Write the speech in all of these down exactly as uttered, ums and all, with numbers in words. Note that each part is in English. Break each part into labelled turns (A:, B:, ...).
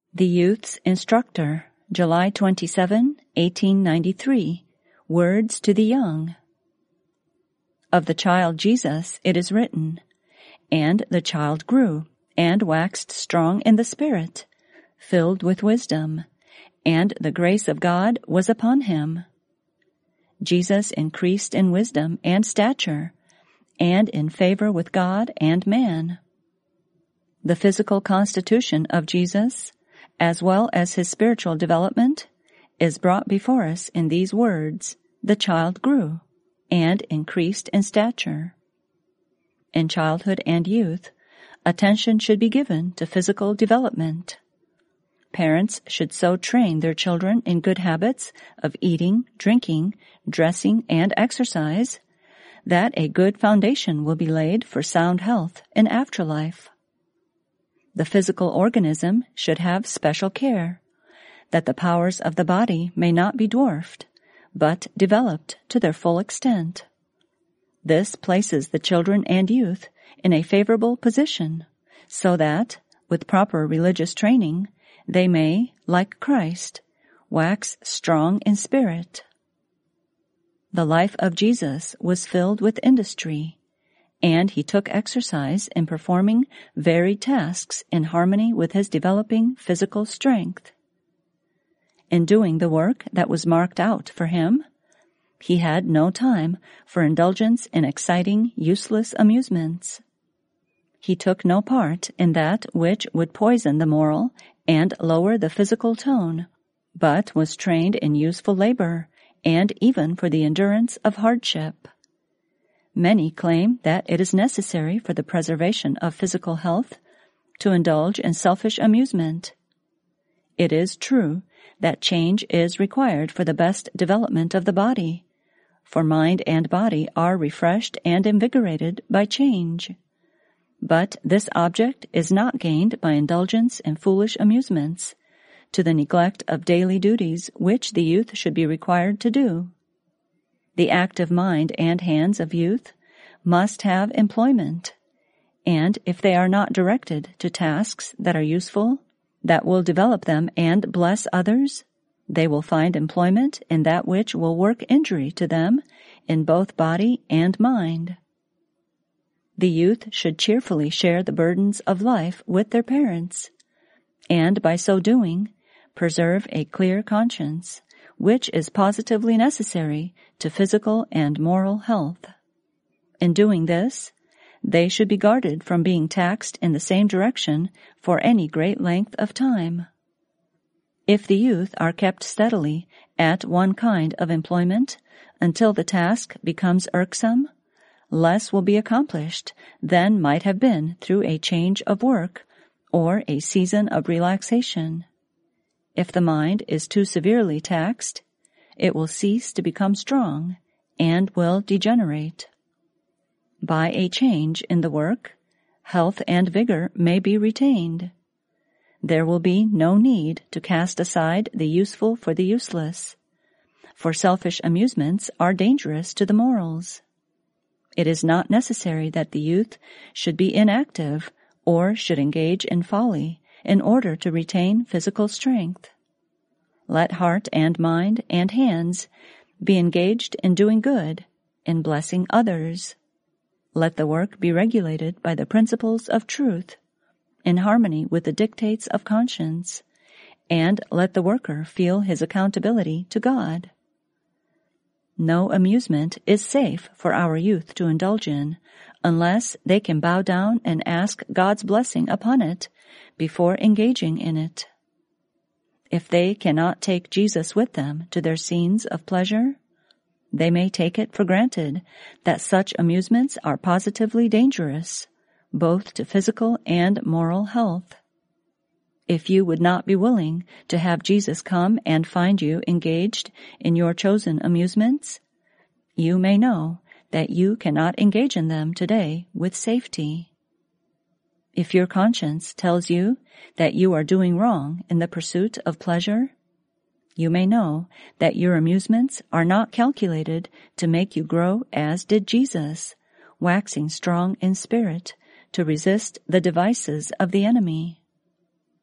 A: The Youth's Instructor, July twenty-seventh, eighteen ninety-three. Words to the Young. Of the child Jesus it is written, "And the child grew, and waxed strong in the Spirit, filled with wisdom, and the grace of God was upon him." Jesus increased in wisdom and stature, and in favor with God and man. The physical constitution of Jesus, as well as his spiritual development, is brought before us in these words, "The child grew, and increased in stature." In childhood and youth, attention should be given to physical development. Parents should so train their children in good habits of eating, drinking, dressing, and exercise that a good foundation will be laid for sound health in afterlife. The physical organism should have special care, that the powers of the body may not be dwarfed, but developed to their full extent. This places the children and youth in a favorable position, so that, with proper religious training, they may, like Christ, wax strong in spirit. The life of Jesus was filled with industry, and he took exercise in performing varied tasks in harmony with his developing physical strength. In doing the work that was marked out for him, he had no time for indulgence in exciting, useless amusements. He took no part in that which would poison the moral and lower the physical tone, but was trained in useful labor and even for the endurance of hardship. Many claim that it is necessary for the preservation of physical health to indulge in selfish amusement. It is true that change is required for the best development of the body, for mind and body are refreshed and invigorated by change. But this object is not gained by indulgence in foolish amusements, to the neglect of daily duties which the youth should be required to do. The active mind and hands of youth must have employment, and if they are not directed to tasks that are useful, that will develop them and bless others, they will find employment in that which will work injury to them in both body and mind. The youth should cheerfully share the burdens of life with their parents, and by so doing, preserve a clear conscience, which is positively necessary to physical and moral health. In doing this, they should be guarded from being taxed in the same direction for any great length of time. If the youth are kept steadily at one kind of employment until the task becomes irksome, less will be accomplished than might have been through a change of work or a season of relaxation. If the mind is too severely taxed, it will cease to become strong and will degenerate. By a change in the work, health and vigor may be retained. There will be no need to cast aside the useful for the useless, for selfish amusements are dangerous to the morals. It is not necessary that the youth should be inactive or should engage in folly in order to retain physical strength. Let heart and mind and hands be engaged in doing good, in blessing others. Let the work be regulated by the principles of truth, in harmony with the dictates of conscience, and let the worker feel his accountability to God. No amusement is safe for our youth to indulge in unless they can bow down and ask God's blessing upon it before engaging in it. If they cannot take Jesus with them to their scenes of pleasure, they may take it for granted that such amusements are positively dangerous, both to physical and moral health. If you would not be willing to have Jesus come and find you engaged in your chosen amusements, you may know that you cannot engage in them today with safety. If your conscience tells you that you are doing wrong in the pursuit of pleasure, you may know that your amusements are not calculated to make you grow as did Jesus, waxing strong in spirit to resist the devices of the enemy.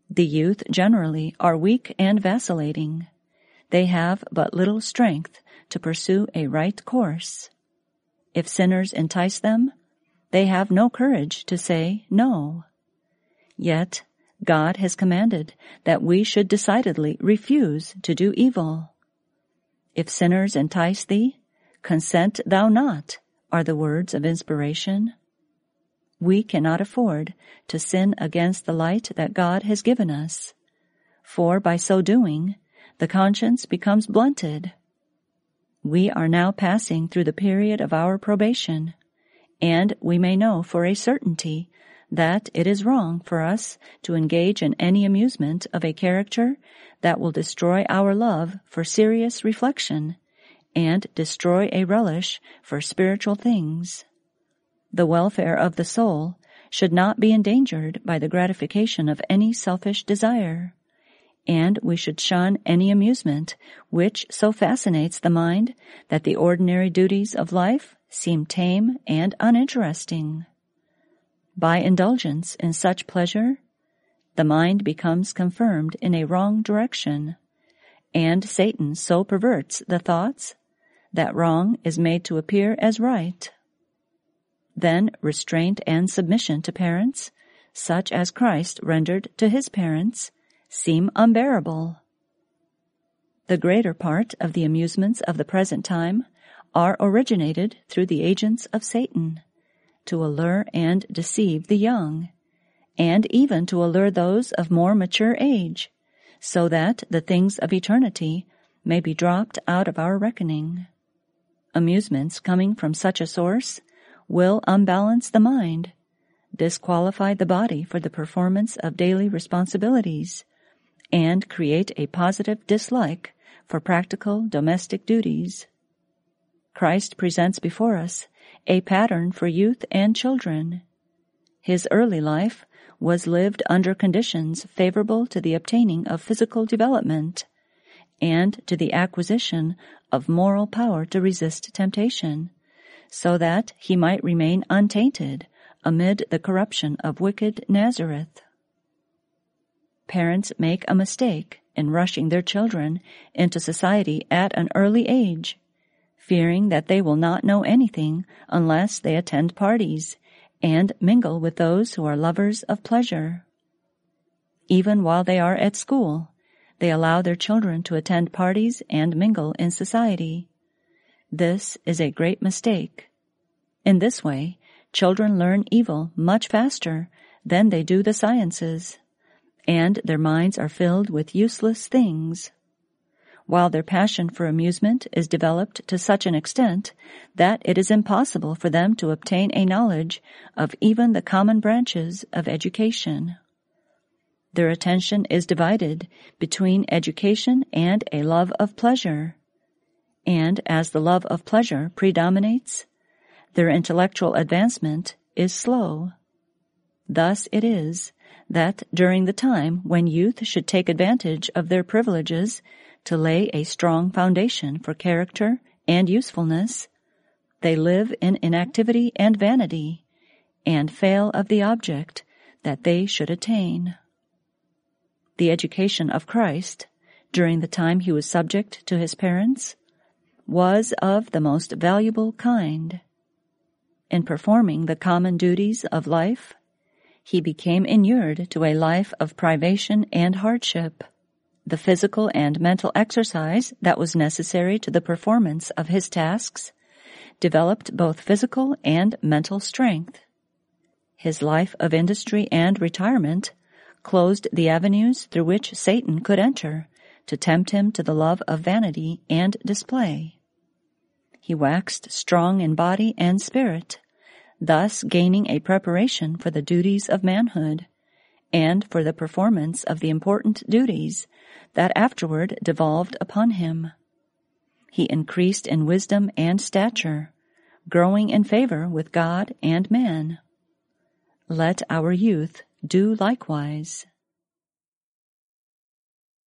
A: The youth generally are weak and vacillating. They have but little strength to pursue a right course. If sinners entice them, they have no courage to say no. Yet God has commanded that we should decidedly refuse to do evil. If sinners entice thee, consent thou not, are the words of inspiration. We cannot afford to sin against the light that God has given us, for by so doing, the conscience becomes blunted. We are now passing through the period of our probation, and we may know for a certainty that it is wrong for us to engage in any amusement of a character that will destroy our love for serious reflection and destroy a relish for spiritual things. The welfare of the soul should not be endangered by the gratification of any selfish desire, and we should shun any amusement which so fascinates the mind that the ordinary duties of life seem tame and uninteresting. By indulgence in such pleasure, the mind becomes confirmed in a wrong direction, and Satan so perverts the thoughts that wrong is made to appear as right. Then restraint and submission to parents, such as Christ rendered to his parents, seem unbearable. The greater part of the amusements of the present time are originated through the agents of Satan, to allure and deceive the young, and even to allure those of more mature age, so that the things of eternity may be dropped out of our reckoning. Amusements coming from such a source will unbalance the mind, disqualify the body for the performance of daily responsibilities, and create a positive dislike for practical domestic duties. Christ presents before us a pattern for youth and children. His early life was lived under conditions favorable to the obtaining of physical development and to the acquisition of moral power to resist temptation, so that he might remain untainted amid the corruption of wicked Nazareth. Parents make a mistake in rushing their children into society at an early age, fearing that they will not know anything unless they attend parties and mingle with those who are lovers of pleasure. Even while they are at school, they allow their children to attend parties and mingle in society. This is a great mistake. In this way, children learn evil much faster than they do the sciences, and their minds are filled with useless things, while their passion for amusement is developed to such an extent that it is impossible for them to obtain a knowledge of even the common branches of education. Their attention is divided between education and a love of pleasure, and as the love of pleasure predominates, their intellectual advancement is slow. Thus it is that during the time when youth should take advantage of their privileges to lay a strong foundation for character and usefulness, they live in inactivity and vanity, and fail of the object that they should attain. The education of Christ, during the time he was subject to his parents, was of the most valuable kind. In performing the common duties of life, he became inured to a life of privation and hardship. The physical and mental exercise that was necessary to the performance of his tasks developed both physical and mental strength. His life of industry and retirement closed the avenues through which Satan could enter to tempt him to the love of vanity and display. He waxed strong in body and spirit, thus gaining a preparation for the duties of manhood and for the performance of the important duties that afterward devolved upon him. He increased in wisdom and stature, growing in favor with God and man. Let our youth do likewise.